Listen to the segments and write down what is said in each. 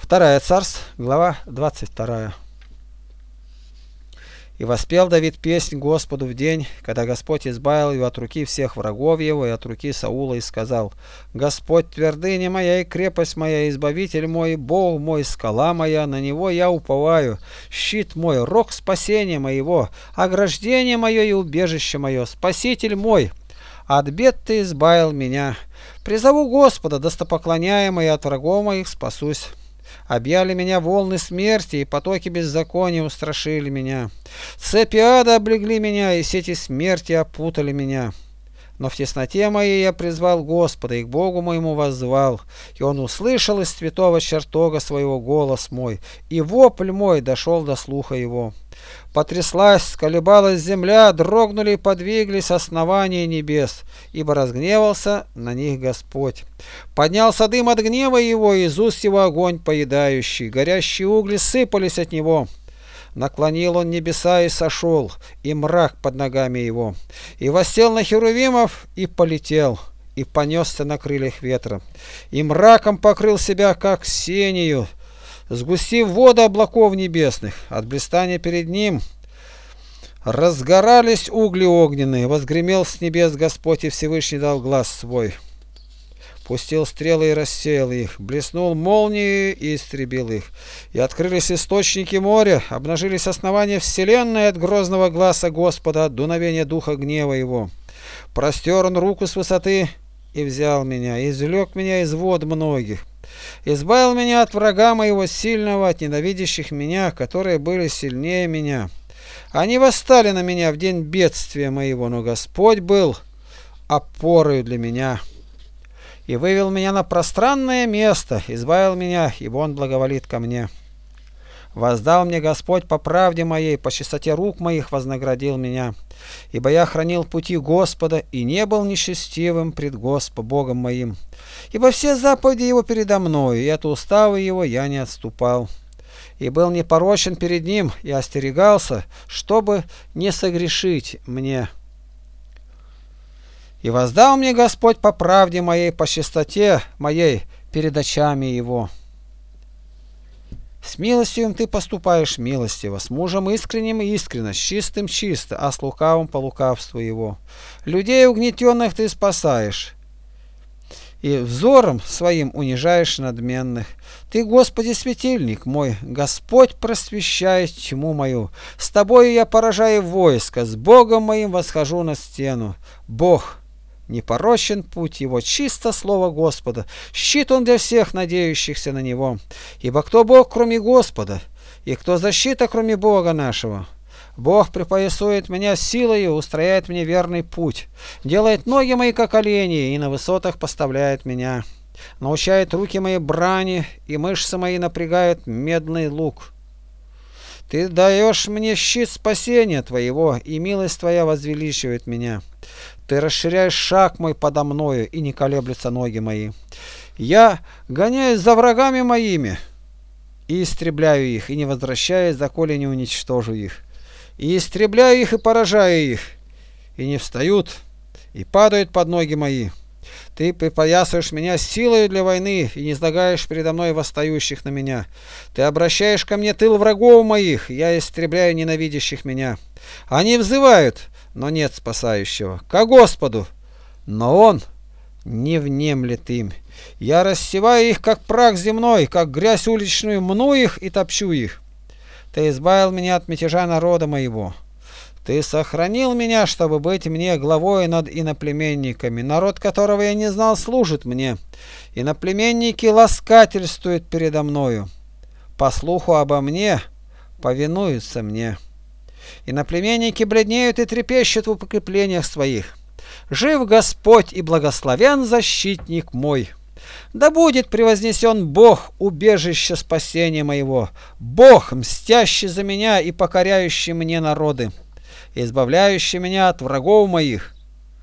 Вторая Царств, глава 22. «И воспел Давид песнь Господу в день, когда Господь избавил его от руки всех врагов его и от руки Саула, и сказал: Господь твердыня моя и крепость моя, избавитель мой, Бог мой, скала моя, на него я уповаю, щит мой, рог спасения моего, ограждение мое и убежище мое, спаситель мой, от бед ты избавил меня. Призову Господа, достопоклоняемый, от врагов моих спасусь. Объяли меня волны смерти, и потоки беззакония устрашили меня. Цепи ада облегли меня, и сети смерти опутали меня. Но в тесноте моей я призвал Господа, и к Богу моему воззвал, и Он услышал из святого чертога своего голос мой, и вопль мой дошел до слуха его. Потряслась, колебалась земля, дрогнули и подвиглись основания небес, ибо разгневался на них Господь. Поднялся дым от гнева его, и из уст его огонь поедающий, горящие угли сыпались от него. Наклонил он небеса и сошел, и мрак под ногами его, и воссел на херувимов, и полетел, и понесся на крыльях ветра, и мраком покрыл себя, как сенью, сгустив воды облаков небесных. От блистания перед ним разгорались угли огненные, возгремел с небес Господь, и Всевышний дал глас свой. Пустил стрелы и рассеял их, блеснул молнией и истребил их. И открылись источники моря, обнажились основания вселенной от грозного гласа Господа, от дуновения духа гнева его. Простер он руку с высоты и взял меня, извлек меня из вод многих. Избавил меня от врага моего сильного, от ненавидящих меня, которые были сильнее меня. Они восстали на меня в день бедствия моего, но Господь был опорою для меня. И вывел меня на пространное место, избавил меня, ибо Он благоволит ко мне. Воздал мне Господь по правде моей, по чистоте рук моих вознаградил меня. Ибо я хранил пути Господа и не был нечестивым пред Богом моим. Ибо все заповеди Его передо мною, и от уставы Его я не отступал. И был непорочен перед Ним, и остерегался, чтобы не согрешить мне. И воздал мне Господь по правде моей, по чистоте моей перед очами Его. С милостивым ты поступаешь милостиво, с мужем искренним искренно, с чистым чисто, а с лукавым по лукавству его. Людей угнетенных ты спасаешь, и взором своим унижаешь надменных. Ты, Господи, светильник мой, Господь просвещает тьму мою. С тобою я поражаю войско, с Богом моим восхожу на стену. Бог непорочен путь его, чисто слово Господа, щит он для всех надеющихся на него. Ибо кто Бог, кроме Господа, и кто защита, кроме Бога нашего? Бог припоясует меня силою, устрояет мне верный путь, делает ноги мои, как олени, и на высотах поставляет меня. Научает руки мои брани, и мышцы мои напрягают медный лук. Ты даешь мне щит спасения твоего, и милость твоя возвеличивает меня. Ты расширяешь шаг мой подо мною, и не колеблются ноги мои. Я гоняюсь за врагами моими, и истребляю их, и не возвращаюсь, доколе не уничтожу их. И истребляю их, и поражаю их, и не встают, и падают под ноги мои. Ты припоясываешь меня силою для войны, и не излагаешь передо мной восстающих на меня. Ты обращаешь ко мне тыл врагов моих, я истребляю ненавидящих меня. Они взывают, но нет спасающего, ко Господу, но Он не внемлет им. Я рассеваю их, как прах земной, как грязь уличную, мну их и топчу их. Ты избавил меня от мятежа народа моего. Ты сохранил меня, чтобы быть мне главой над иноплеменниками. Народ, которого я не знал, служит мне. Иноплеменники ласкательствуют передо мною. По слуху обо мне повинуются мне. Иноплеменники бледнеют и трепещут в укреплениях своих. Жив Господь и благословен защитник мой. Да будет превознесен Бог, убежище спасения моего, Бог, мстящий за меня и покоряющий мне народы, избавляющий меня от врагов моих.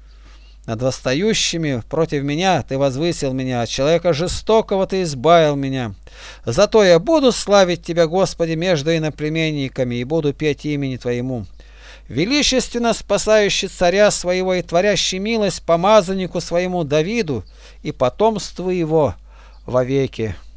Над восстающими против меня ты возвысил меня, от человека жестокого ты избавил меня. Зато я буду славить тебя, Господи, между иноплеменниками, и буду петь имени Твоему. Величественно спасающий царя своего и творящий милость помазаннику своему Давиду и потомству его вовеки.